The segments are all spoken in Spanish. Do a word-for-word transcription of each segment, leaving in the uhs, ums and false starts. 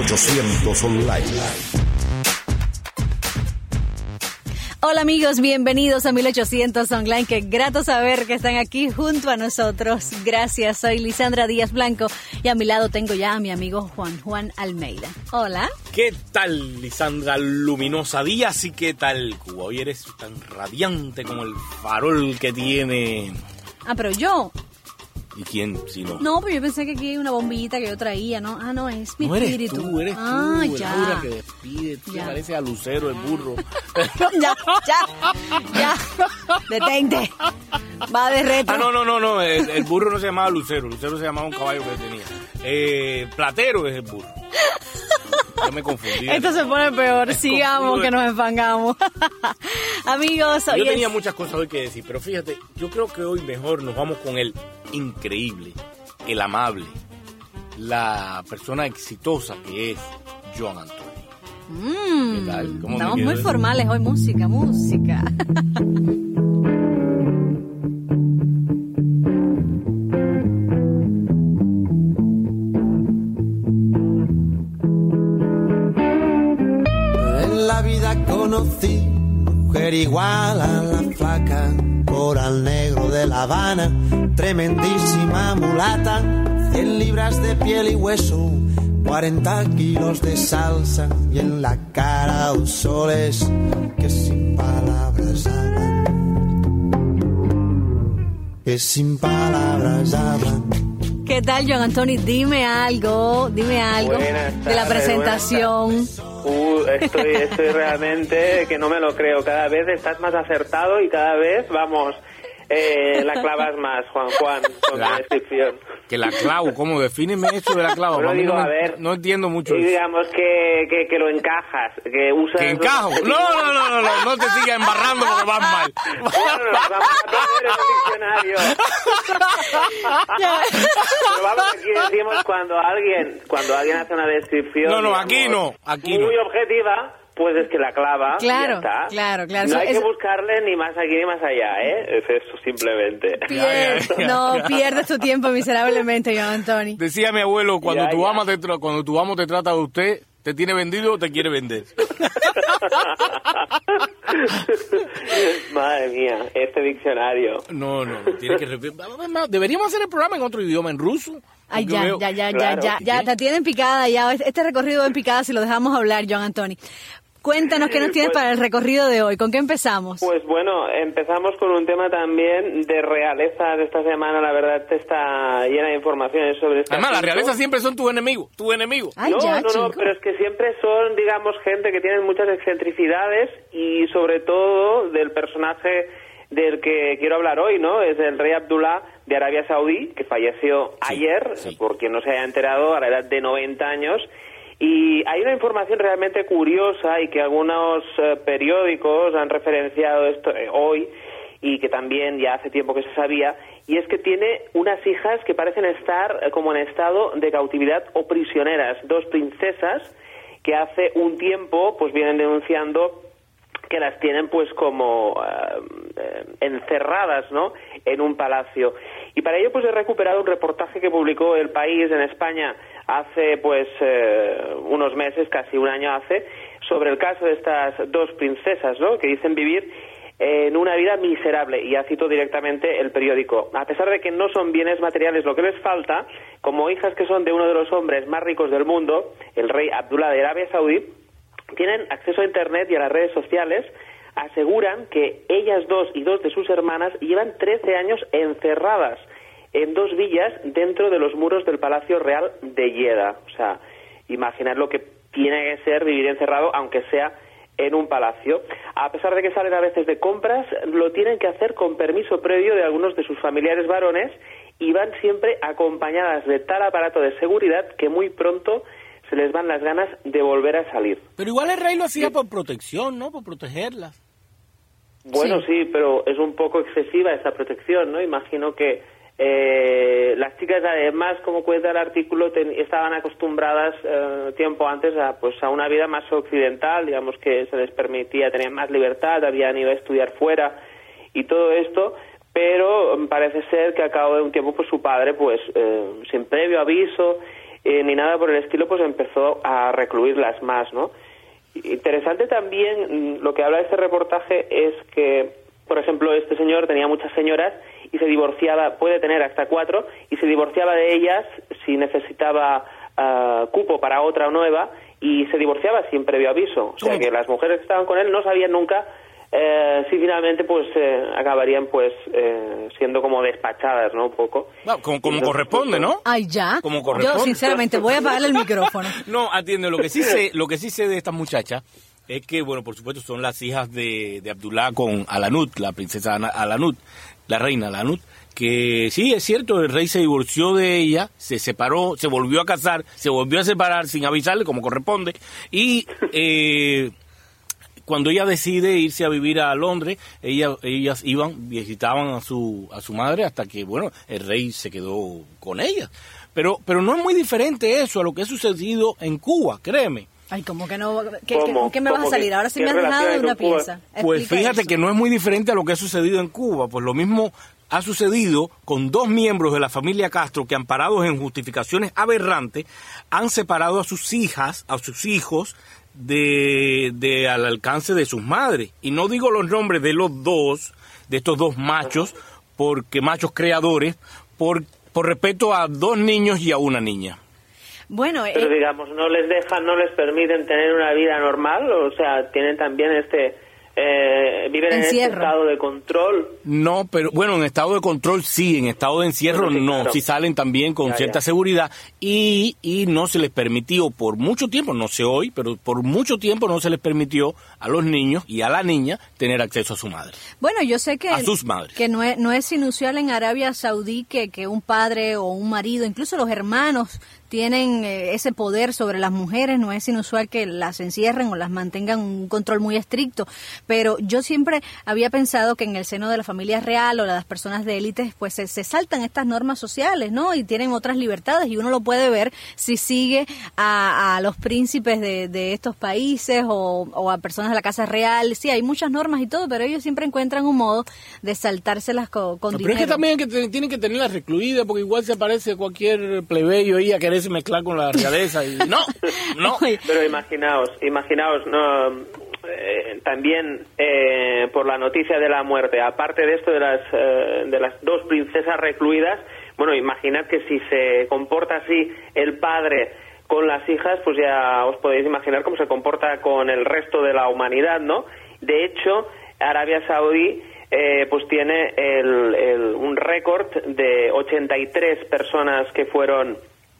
ochocientos Online. Hola amigos, bienvenidos a mil ochocientos Online. Qué grato saber que están aquí junto a nosotros. Gracias, soy Lisandra Díaz Blanco y a mi lado tengo ya a mi amigo Juan Juan Almeida. Hola. ¿Qué tal, Lisandra Luminosa Díaz? ¿Y qué tal, Cuba? Hoy eres tan radiante como el farol que tiene... Ah, pero yo... ¿Y quién, si no? No, pero yo pensé que aquí hay una bombillita que yo traía, ¿no? Ah, no, es mi no eres espíritu. tú, eres ah, tú, ya. el aura que despide, tú ya. pareces a Lucero, el burro. ya, ya, ya, detente. Va de retro. Ah, no, no, no, no, el, el burro no se llamaba Lucero, Lucero se llamaba un caballo que tenía. Eh, Platero es el burro. Yo me confundí. Esto se pone peor, es sigamos que nos enfangamos. Amigos, hoy yo tenía es... muchas cosas hoy que decir, pero fíjate, yo creo que hoy mejor nos vamos con el increíble, el amable, la persona exitosa que es Joan Anthony. Mm, ¿Qué tal? ¿Cómo estamos me muy quedo? formales hoy, música, música. Conocí mujer igual a la flaca, coral negro de La Habana, tremendísima mulata, cien libras de piel y hueso, cuarenta kilos de salsa y en la cara dos soles que sin palabras hablan, que sin palabras hablan. ¿Qué tal, Joan Anthony? Dime algo, dime algo Buenas de la tardes, presentación. Uh, estoy, estoy realmente que no me lo creo. Cada vez estás más acertado y cada vez, vamos, eh, la clavas más, Juan Juan, con la descripción. Que la clavo, ¿cómo? Defíneme eso de la clavo. Bueno, A mí digo, no, me- a ver, no entiendo mucho Y eso. digamos que, que, que lo encajas, que usas... ¿Que encajo? No, no, no, no, no, no te sigas embarrando porque vas mal. Bueno, nos vamos a poner en el diccionario. Pero vamos, aquí decimos cuando alguien, cuando alguien hace una descripción... No, no, aquí digamos, no, aquí no. muy objetiva, pues es que la clava. Claro, y ya está. claro, claro. No Eso- hay que eso- buscarle ni más aquí ni más allá, ¿eh? Es eso, simplemente. Pier- No, pierdes tu tiempo miserablemente, Joan Anthony. Decía mi abuelo, cuando Ya, tu ya. ama te tra- cuando tu amo te trata de usted, ¿te tiene vendido o te quiere vender? Madre mía, este diccionario. No, no, no, tiene que repetir. Deberíamos hacer el programa en otro idioma, en ruso. Ay, Porque ya, veo- ya, ya, Claro. ya, ya, ya, te tienen picada ya. Este recorrido en picada si lo dejamos hablar, Joan Anthony. Cuéntanos qué nos tienes Pues- para el recorrido de hoy. ¿Con qué empezamos? Pues bueno, empezamos con un tema también de realeza de esta semana. La verdad está llena de informaciones sobre este Además, la asunto. realeza siempre son tus enemigos, tus enemigos. Ay, no, ya, no, no, chico. pero es que siempre son, digamos, gente que tienen muchas excentricidades y sobre todo del personaje del que quiero hablar hoy, ¿no? Es el rey Abdullah de Arabia Saudí, que falleció Sí, ayer, sí. por quien no se haya enterado, a la edad de noventa años. Y hay una información realmente curiosa y que algunos eh, periódicos han referenciado esto eh, hoy y que también ya hace tiempo que se sabía, y es que tiene unas hijas que parecen estar eh, como en estado de cautividad o prisioneras, dos princesas que hace un tiempo pues vienen denunciando que las tienen pues como eh, eh, encerradas, ¿no?, en un palacio. Y para ello pues he recuperado un reportaje que publicó El País en España hace pues eh, unos meses, casi un año hace, sobre el caso de estas dos princesas, ¿no?, que dicen vivir en una vida miserable, y ya cito directamente el periódico. A pesar de que no son bienes materiales lo que les falta, como hijas que son de uno de los hombres más ricos del mundo, el rey Abdullah de Arabia Saudí, tienen acceso a Internet y a las redes sociales, aseguran que ellas dos y dos de sus hermanas llevan trece años encerradas en dos villas dentro de los muros del Palacio Real de Jeddah. O sea, imaginar lo que tiene que ser vivir encerrado, aunque sea en un palacio. A pesar de que salen a veces de compras, lo tienen que hacer con permiso previo de algunos de sus familiares varones y van siempre acompañadas de tal aparato de seguridad que muy pronto se les van las ganas de volver a salir. Pero igual el rey lo hacía por protección, ¿no? Por protegerlas. Bueno, sí, Sí. pero es un poco excesiva esa protección, ¿no? Imagino que eh, las chicas, además, como cuenta el artículo, ten, estaban acostumbradas eh, tiempo antes a, pues, a una vida más occidental, digamos que se les permitía, tenían más libertad, habían ido a estudiar fuera y todo esto, pero parece ser que a cabo de un tiempo pues su padre, pues eh, sin previo aviso, eh, ni nada por el estilo, pues empezó a recluirlas más, ¿no? Interesante también lo que habla este reportaje es que, por ejemplo, este señor tenía muchas señoras y se divorciaba, puede tener hasta cuatro, y se divorciaba de ellas si necesitaba uh, cupo para otra nueva, y se divorciaba sin previo aviso. O sea, que las mujeres que estaban con él no sabían nunca eh, si finalmente pues eh, acabarían pues eh, siendo como despachadas, ¿no? Un poco. No, como, como entonces, corresponde, ¿no? Ay, ya. Como corresponde. Yo, sinceramente, voy a apagarle el micrófono. No, atiende, lo que sí sé, lo que sí sé de esta muchacha es que, bueno, por supuesto, son las hijas de, de Abdullah con Alanut, la princesa Alanut, la reina Alanut, que sí, es cierto, el rey se divorció de ella, se separó, se volvió a casar, se volvió a separar sin avisarle como corresponde, y eh, cuando ella decide irse a vivir a Londres, ella, ellas iban, visitaban a su a su madre hasta que, bueno, el rey se quedó con ella. Pero, pero no es muy diferente eso a lo que ha sucedido en Cuba, créeme. Ay, ¿cómo que no? ¿Qué, qué, ¿qué me vas a salir? Ahora sí me has dejado de una pieza. Pues fíjate eso. que no es muy diferente a lo que ha sucedido en Cuba. Pues lo mismo ha sucedido con dos miembros de la familia Castro que, amparados en justificaciones aberrantes, han separado a sus hijas, a sus hijos, de, de al alcance de sus madres. Y no digo los nombres de los dos, de estos dos machos, porque machos creadores, por, por respeto a dos niños y a una niña. Bueno, pero eh, digamos, no les dejan, no les permiten tener una vida normal, o sea, tienen también este... Eh, viven en este estado de control. No, pero bueno, en estado de control sí, en estado de encierro sí, no, claro. Sí salen también con ya, cierta ya. seguridad y, y no se les permitió por mucho tiempo, no sé hoy, pero por mucho tiempo no se les permitió a los niños y a la niña tener acceso a su madre. Bueno, yo sé que, a sus madres. que no es, no es inusual en Arabia Saudí que, que un padre o un marido, incluso los hermanos, tienen eh, ese poder sobre las mujeres. No es inusual que las encierren o las mantengan un control muy estricto, pero yo siempre había pensado que en el seno de la familia real o las personas de élites pues se, se saltan estas normas sociales, ¿no? Y tienen otras libertades, y uno lo puede ver si sigue a, a los príncipes de, de estos países o, o a personas de la casa real. Sí, hay muchas normas y todo, pero ellos siempre encuentran un modo de saltárselas con, con no, dinero. Pero es que también que te, tienen que tenerlas recluidas, porque igual se aparece cualquier plebeyo ahí a quererse mezclar con la realeza y no, no. Pero imaginaos, imaginaos, no, eh, también eh, por la noticia de la muerte, aparte de esto de las eh, de las dos princesas recluidas, bueno, imaginad que si se comporta así el padre con las hijas, pues ya os podéis imaginar cómo se comporta con el resto de la humanidad, ¿no? De hecho, Arabia Saudí eh, pues tiene el, el, un récord de ochenta y tres personas que fueron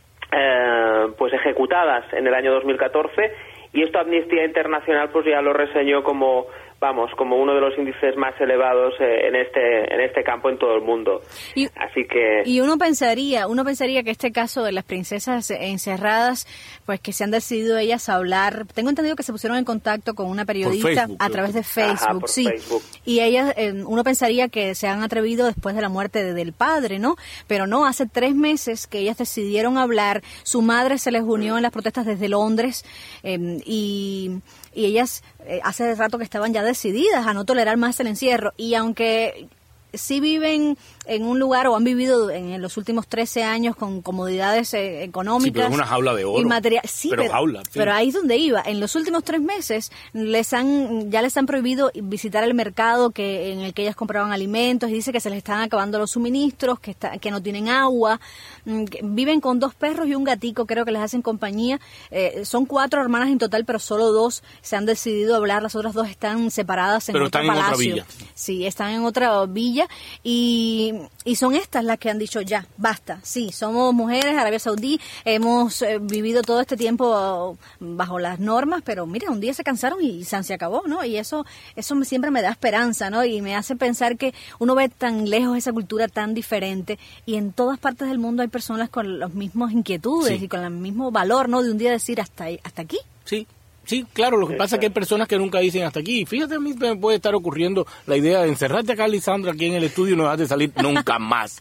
Eh, pues ejecutadas en el año dos mil catorce, y esto Amnistía Internacional pues ya lo reseñó como, vamos, como uno de los índices más elevados eh, en este en este campo en todo el mundo. Y, Así que y uno pensaría, uno pensaría que este caso de las princesas encerradas, pues que se han decidido ellas a hablar. Tengo entendido que se pusieron en contacto con una periodista Facebook, a través de Facebook, Ajá, por sí. Facebook. Y ellas, eh, uno pensaría que se han atrevido después de la muerte de, del padre, ¿no? Pero no, hace tres meses que ellas decidieron hablar. Su madre se les unió en las protestas desde Londres, eh, y, y ellas eh, hace rato que estaban ya decididas a no tolerar más el encierro. Y aunque sí viven en un lugar o han vivido en, en los últimos trece años con comodidades eh, económicas. Sí, pero es una jaula de oro. Y material, sí, pero, pero, jaula, sí. pero ahí es donde iba. En los últimos tres meses les han ya les han prohibido visitar el mercado que en el que ellas compraban alimentos, y dice que se les están acabando los suministros, que está, que no tienen agua. Que viven con dos perros y un gatico, creo que les hacen compañía. Eh, son cuatro hermanas en total, pero solo dos se han decidido hablar. Las otras dos están separadas en pero otro están palacio. En otra villa. Sí, están en otra villa, y, y son estas las que han dicho ya, basta. Sí, somos mujeres, Arabia Saudí, hemos eh, vivido todo este tiempo bajo las normas, pero mira, un día se cansaron y se, se acabó, ¿no? Y eso eso me, siempre me da esperanza, ¿no? Y me hace pensar que uno ve tan lejos esa cultura tan diferente, y en todas partes del mundo hay personas con las mismas inquietudes, sí, y con el mismo valor, ¿no? De un día decir hasta, hasta aquí. Sí. Sí, claro, lo que pasa es que hay personas que nunca dicen hasta aquí. Fíjate, a mí me puede estar ocurriendo la idea de encerrarte acá, Lisandra, aquí en el estudio, y no vas a salir nunca más.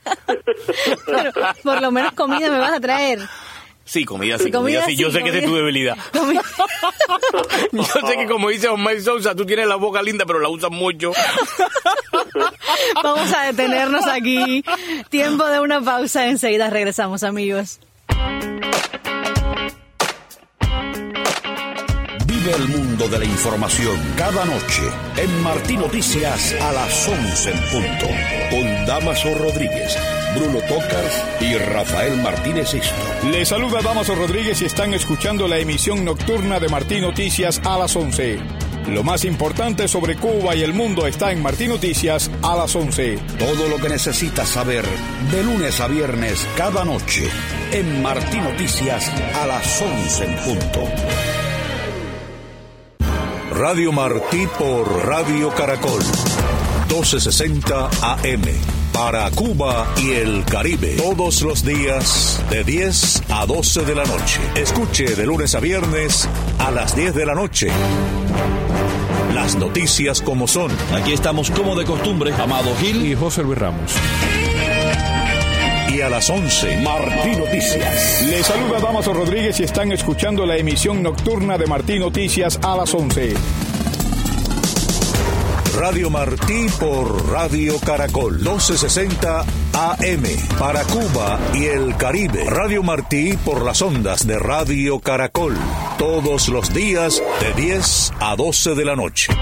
Pero por lo menos comida me vas a traer. Sí, comida sí, comida, comida sí. sí, Yo sé comida. que esa es tu debilidad. Yo sé que, como dice Osmar Sousa, tú tienes la boca linda, pero la usas mucho. Vamos a detenernos aquí. Tiempo de una pausa. Enseguida regresamos, amigos. Vive el mundo de la información cada noche en Martí Noticias a las once en punto. Con Damaso Rodríguez, Bruno Tócar y Rafael Martínez Isto. Les saluda Damaso Rodríguez y están escuchando la emisión nocturna de Martí Noticias a las once. Lo más importante sobre Cuba y el mundo está en Martí Noticias a las once. Todo lo que necesitas saber de lunes a viernes cada noche en Martí Noticias a las once en punto. Radio Martí por Radio Caracol, doce sesenta A M, para Cuba y el Caribe, todos los días de diez a doce de la noche. Escuche de lunes a viernes a las diez de la noche. Las noticias como son. Aquí estamos como de costumbre, Amado Gil y José Luis Ramos. Y a las once, Martí Noticias. Les saluda Damaso Rodríguez y están escuchando la emisión nocturna de Martí Noticias a las once. Radio Martí por Radio Caracol, doce sesenta A M, para Cuba y el Caribe. Radio Martí por las ondas de Radio Caracol, todos los días de diez a doce de la noche.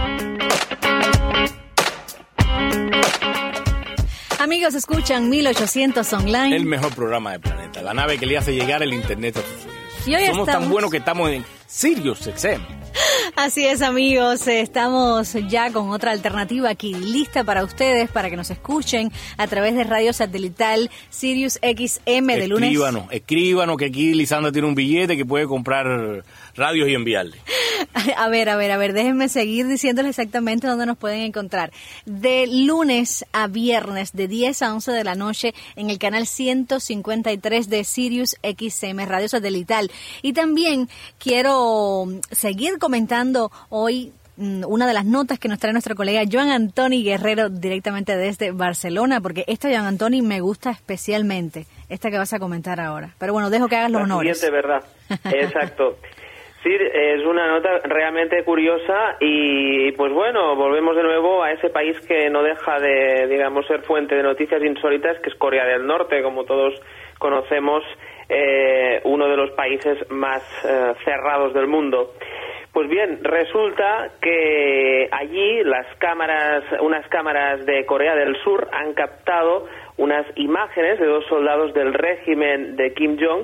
Amigos, escuchan mil ochocientos Online. El mejor programa del planeta, la nave que le hace llegar el internet a sus oídos. Y hoy Somos estamos... tan buenos que estamos en Sirius X M. Así es, amigos, estamos ya con otra alternativa aquí lista para ustedes, para que nos escuchen a través de radio satelital Sirius X M de lunes. Escríbanos, escríbanos que aquí Lisandra tiene un billete que puede comprar radios y enviarle. A ver, a ver, a ver, déjenme seguir diciéndoles exactamente dónde nos pueden encontrar. De lunes a viernes, de diez a once de la noche, en el canal ciento cincuenta y tres de Sirius X M, radio satelital. Y también quiero seguir comentando hoy una de las notas que nos trae nuestro colega Joan Antoni Guerrero directamente desde Barcelona, porque esta, Joan Antoni, me gusta especialmente, esta que vas a comentar ahora. Pero bueno, dejo que hagas los honores. De verdad, exacto. Sí, es una nota realmente curiosa y pues bueno, volvemos de nuevo a ese país que no deja de, digamos, ser fuente de noticias insólitas, que es Corea del Norte, como todos conocemos, eh, uno de los países más eh, cerrados del mundo. Pues bien, resulta que allí las cámaras, unas cámaras de Corea del Sur han captado unas imágenes de dos soldados del régimen de Kim Jong,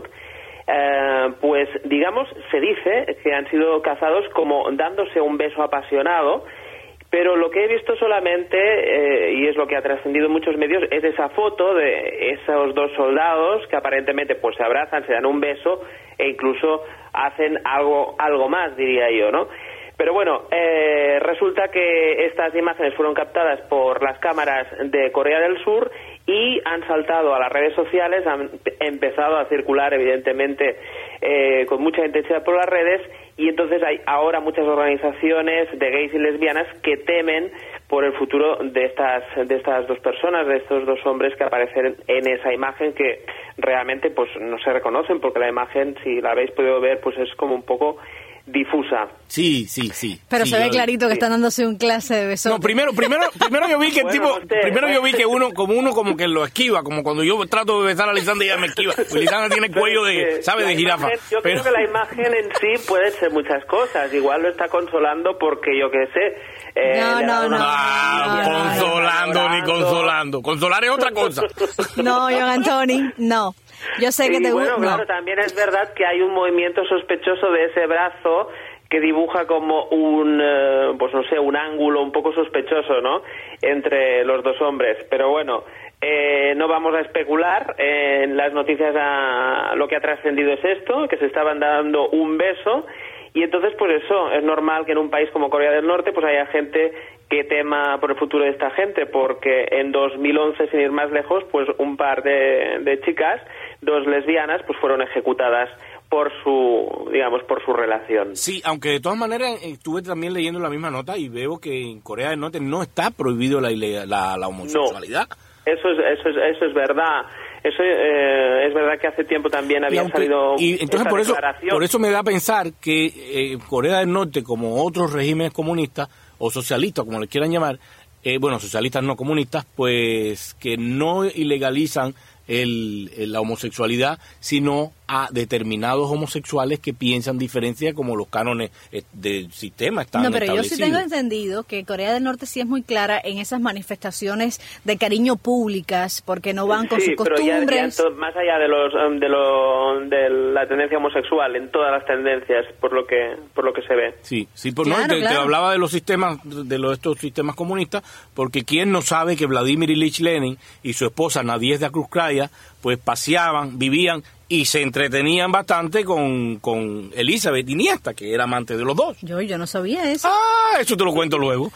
eh, pues digamos, se dice que han sido cazados como dándose un beso apasionado, pero lo que he visto solamente, eh, y es lo que ha trascendido en muchos medios, es esa foto de esos dos soldados que aparentemente pues se abrazan, se dan un beso e incluso hacen algo algo más, diría yo, ¿no? Pero bueno, eh, resulta que estas imágenes fueron captadas por las cámaras de Corea del Sur y han saltado a las redes sociales, han empezado a circular evidentemente eh, con mucha intensidad por las redes, y entonces hay ahora muchas organizaciones de gays y lesbianas que temen por el futuro de estas de estas dos personas, de estos dos hombres que aparecen en esa imagen, que realmente pues no se reconocen, porque la imagen, si la habéis podido ver, pues es como un poco difusa. Sí, sí, sí. Pero sí, se ve yo, clarito que sí. están dándose un clase de besos. No, primero, primero, primero yo vi que el Bueno, tipo, usted, primero yo vi ¿eh? que uno, como uno como que lo esquiva, como cuando yo trato de besar a Lisandra y ella me esquiva. Pues Lisandra tiene cuello de, ¿sabe? La De jirafa. imagen, yo Pero... creo que la imagen en sí puede ser muchas cosas. Igual lo está consolando porque yo qué sé. Eh, No, le ha dado no, una- no. Ah, no, no, consolando ni llorando. consolando. Consolar es otra cosa. No, Joan Antoni, no. Yo sé que Y te bueno, gusta. claro, No. también es verdad que hay un movimiento sospechoso de ese brazo que dibuja como un, eh, pues no sé, un ángulo un poco sospechoso, ¿no?, entre los dos hombres. Pero bueno, eh, no vamos a especular. En las noticias a, lo que ha trascendido es esto, que se estaban dando un beso, y entonces pues eso, es normal que en un país como Corea del Norte pues haya gente que tema por el futuro de esta gente, porque en dos mil once, sin ir más lejos, pues un par de, de chicas, dos lesbianas, pues fueron ejecutadas por su, digamos, por su relación. Sí, aunque de todas maneras estuve también leyendo la misma nota y veo que en Corea del Norte no está prohibido la, ilegal, la, la homosexualidad. No, eso es, eso es, eso es verdad. Eso eh, es verdad que hace tiempo también había y aunque, salido y entonces esta por eso, declaración. por eso me da a pensar que eh, Corea del Norte, como otros regímenes comunistas o socialistas, como les quieran llamar, eh, bueno, socialistas no comunistas, pues que no ilegalizan el, el, la homosexualidad, sino a determinados homosexuales que piensan diferencia como los cánones eh, del sistema están No, pero yo sí establecidos. tengo entendido que Corea del Norte sí es muy clara en esas manifestaciones de cariño públicas, porque no van con sí, sus pero ya- costumbres. ya to- más allá de los um, de, lo, de la tendencia homosexual, en todas las tendencias, por lo que por lo que se ve. Sí, sí, por, Claro, no, te, te claro. hablaba de los sistemas, de los, estos sistemas comunistas, porque quién no sabe que Vladimir Ilich Lenin y su esposa Nadezhda Krúpskaya pues paseaban, vivían y se entretenían bastante con, con Elizabeth Iniesta, que era amante de los dos. Yo, yo no sabía eso. Ah, eso te lo cuento luego.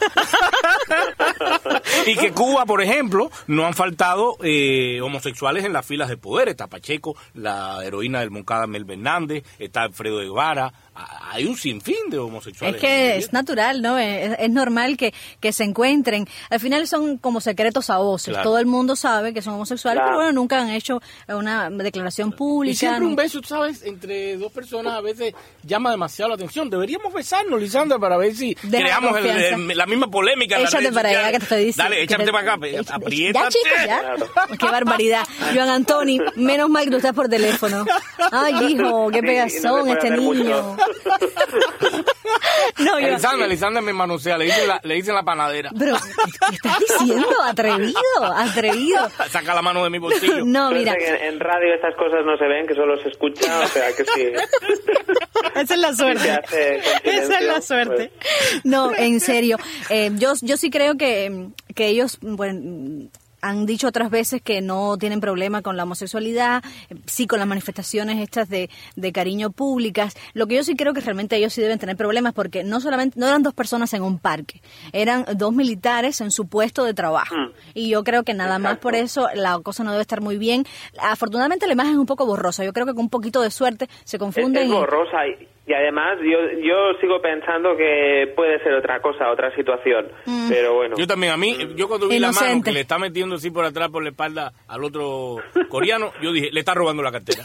Y que Cuba, por ejemplo, no han faltado eh, homosexuales en las filas de poder. Está Pacheco, la heroína del Moncada Mel Hernández, está Alfredo Guevara. Ah, hay un sinfín de homosexuales. Es que es natural, ¿no? Es, es normal que, que se encuentren. Al final son como secretos a voces. Claro. Todo el mundo sabe que son homosexuales, Claro. pero bueno, nunca han hecho una declaración pública. Y siempre un ¿no? beso, tú sabes, entre dos personas a veces llama demasiado la atención. Deberíamos besarnos, Lisandra, para ver si Deja creamos el- confianza. el- la misma polémica en las Échate redes para allá, sociales. que te estoy diciendo. Dale, échate Que te- para acá, Echa- apriétate. Ya, chicos, ya. Claro. Qué barbaridad. Joan Antoni, menos mal que tú estás por teléfono. Ay, hijo, qué Sí, pegazón no se puede este hacer niño. mucho. No, yo... Lisandra, Lisandra me manosea, le dicen la, le dicen la panadera. Pero, ¿qué estás diciendo? Atrevido, atrevido. Saca la mano de mi bolsillo. No, mira, En, en radio estas cosas no se ven, que solo se escucha, o sea que sí. esa es la Se suerte. hace con Esa es la silencio, suerte. pues. No, en serio. Eh, yo, yo sí creo que, que ellos, bueno, han dicho otras veces que no tienen problema con la homosexualidad, eh, sí con las manifestaciones estas de, de cariño públicas. Lo que yo sí creo que realmente ellos sí deben tener problemas porque no solamente no eran dos personas en un parque, eran dos militares en su puesto de trabajo. Mm. Y yo creo que nada más Exacto. por eso la cosa no debe estar muy bien. Afortunadamente la imagen es un poco borrosa. Yo creo que con un poquito de suerte se Es, confunden. es y- borrosa y, y además yo yo sigo pensando que puede ser otra cosa, otra situación, Mm. pero bueno. Yo también, a mí, yo cuando vi la mano Inocente. que le está metiendo así por atrás, por la espalda al otro coreano, yo dije, le está robando la cartera.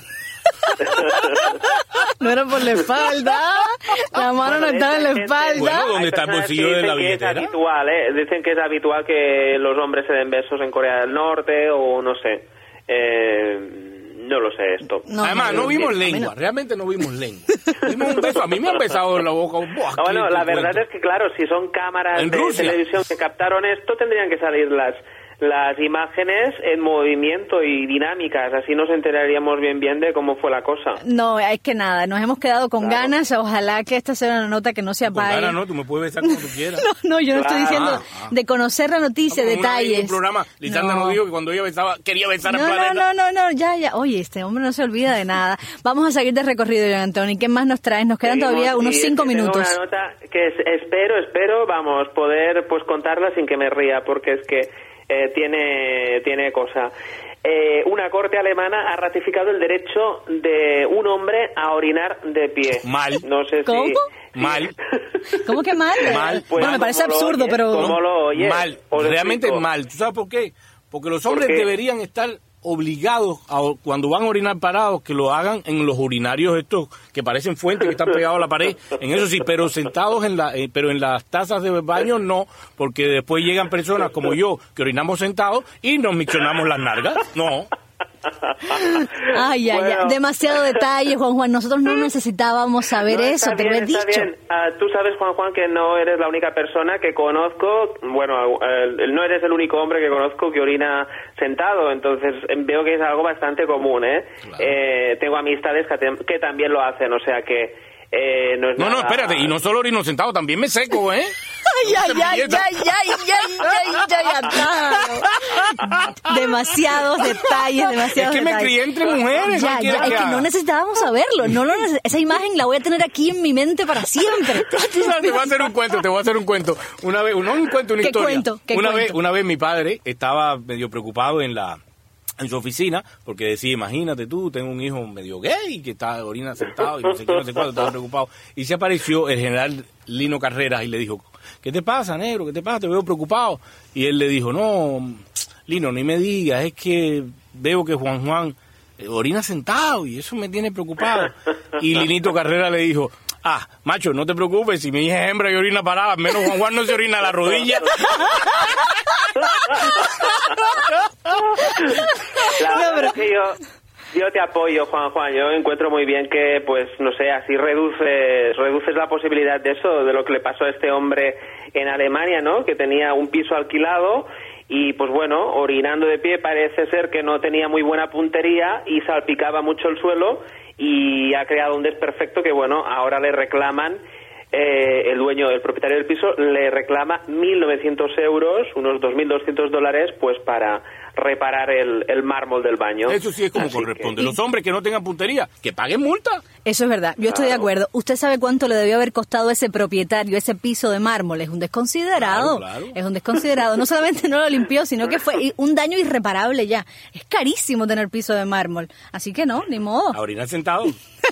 No era por la espalda. La mano no estaba en la Gente- espalda. Bueno, ¿dónde Hay está el personas bolsillo que de la dicen que billetera? Es habitual, ¿eh? Dicen que es habitual que los hombres se den besos en Corea del Norte o no sé. Eh, no lo sé esto. No, Además, no, no vimos a mí lengua, no. realmente no vimos lengua. Vimos un beso, a mí me han besado en la boca. Buah, Ah, bueno, ¿qué te la verdad cuento? es que, claro, si son cámaras En de Rusia. televisión que captaron esto, tendrían que salir las las imágenes en movimiento y dinámicas, así nos enteraríamos bien bien de cómo fue la cosa. No, es que nada, nos hemos quedado con Claro. ganas. Ojalá que esta sea una nota que no se Con apague. ganas, no, tú me puedes besar como tú quieras. No, no, yo no estoy Claro. diciendo Ah, ah. de conocer la noticia, Como una vez en detalles. un programa, Lisandra nos dijo que cuando ella besaba, quería besar No, al no, planeta. no, no, no, ya, ya. Oye, este hombre no se olvida de nada. Vamos a seguir de recorrido, Joan Antoni. ¿Qué más nos traes? Nos quedan Seguimos, todavía unos y es cinco que tengo minutos. Una nota que es- espero, espero, vamos, poder pues contarla sin que me ría, porque es que eh, tiene, tiene cosa. Eh, una corte alemana ha ratificado el derecho de un hombre a orinar de pie. Mal. No sé ¿Cómo? si... Mal. ¿Cómo que mal? Mal. Pues, bueno, me parece ¿cómo lo absurdo, oyes? pero... ¿Cómo lo oyes? Mal, Os realmente explico. mal. ¿Tú sabes por qué? Porque los hombres qué? deberían estar obligados, a, cuando van a orinar parados, que lo hagan en los urinarios estos que parecen fuentes que están pegados a la pared, en eso sí, pero sentados en la, eh, pero en las tazas de baño no, porque después llegan personas como yo que orinamos sentados y nos miccionamos las nalgas. No. Ay, ay, ay. Bueno. Demasiado detalle, Juan Juan. Nosotros no necesitábamos saber No, eso, está te lo he bien, está dicho. bien. Ah, tú sabes, Juan Juan, que no eres la única persona que conozco, bueno, eh, no eres el único hombre que conozco que orina sentado, entonces eh, veo que es algo bastante común, ¿eh? Eh, tengo amistades que, te- que también lo hacen, o sea que eh, no es No, no, nada- espérate, y no solo orino sentado, también me seco, ¿eh? Ay, ay, ay, ay, ay, ay, ay, ay, ay, demasiados detalles, demasiados Es que me detalles. crié entre mujeres, Ya, ¿qué ya, quieres es que que no haga? necesitábamos saberlo. No lo nece- esa imagen la voy a tener aquí en mi mente para siempre. Te voy a hacer un cuento, te voy a hacer un cuento. Una vez, no un cuento, una ¿Qué historia. cuento? ¿Qué una cuento? vez, una vez mi padre estaba medio preocupado en la en su oficina porque decía, imagínate tú, tengo un hijo medio gay que está orina sentado y no sé qué, no sé cuánto, estaba preocupado. Y se apareció el general Lino Carreras y le dijo, ¿qué te pasa, negro? ¿Qué te pasa? Te veo preocupado. Y él le dijo, no, Lino, ni me digas, es que veo que Juan Juan eh, orina sentado y eso me tiene preocupado. Y Linito Carreras le dijo, ah, macho, no te preocupes, si mi hija es hembra y orina parada, al menos Juan Juan no se orina a la rodilla. La No, verdad pero- es que yo, Yo te apoyo, Juan Juan. Yo encuentro muy bien que, pues, no sé, así reduces, reduces la posibilidad de eso, de lo que le pasó a este hombre en Alemania, ¿no? Que tenía un piso alquilado y, pues bueno, orinando de pie parece ser que no tenía muy buena puntería y salpicaba mucho el suelo y ha creado un desperfecto que, bueno, ahora le reclaman. Eh, el dueño, el propietario del piso, le reclama mil novecientos euros, unos dos mil doscientos dólares, pues para reparar el, el mármol del baño. Eso sí es como Así corresponde. Que... Los hombres que no tengan puntería, que paguen multa. Eso es verdad, yo claro. estoy de acuerdo. ¿Usted sabe cuánto le debió haber costado ese propietario, ese piso de mármol? Es un desconsiderado. Claro, claro. Es un desconsiderado. No solamente no lo limpió, sino que fue un daño irreparable ya. Es carísimo tener piso de mármol. Así que no, ni modo. A orinar sentado.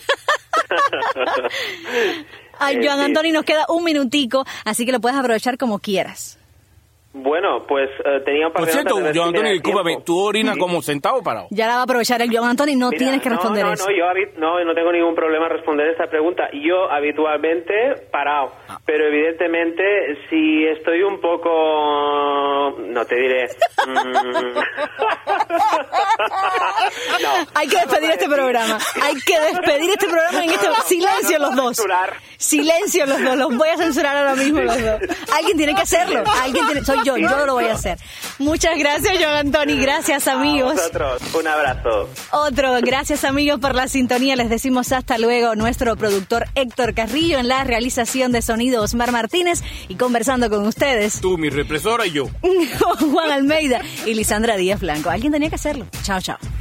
Ay, Joan Antonio, nos queda un minutico, así que lo puedes aprovechar como quieras. Bueno, pues uh, tenía un par Por de cierto, notas. Joan Antonio, discúlpame, ¿tú orinas ¿Sí? como sentado o parado? Ya la va a aprovechar el Joan Antonio, no Mira, tienes que responder no, no, eso. No, yo no, no tengo ningún problema en responder esta pregunta. Yo habitualmente parado, ah. pero evidentemente si estoy un poco, no te diré. mm... no, hay que despedir este programa. Hay que despedir este programa en este silencio los dos. Silencio los dos, los voy a censurar ahora mismo los dos. Alguien tiene que hacerlo, alguien tiene, soy yo, yo lo voy a hacer. Muchas gracias, Joan Antonio, gracias amigos. A vosotros, un abrazo. Otro, gracias amigos por la sintonía, les decimos hasta luego. Nuestro productor Héctor Carrillo, en la realización de sonido Osmar Martínez y conversando con ustedes. Tú, mi represora y yo. Juan Almeida y Lisandra Díaz Blanco. Alguien tenía que hacerlo. Chao, chao.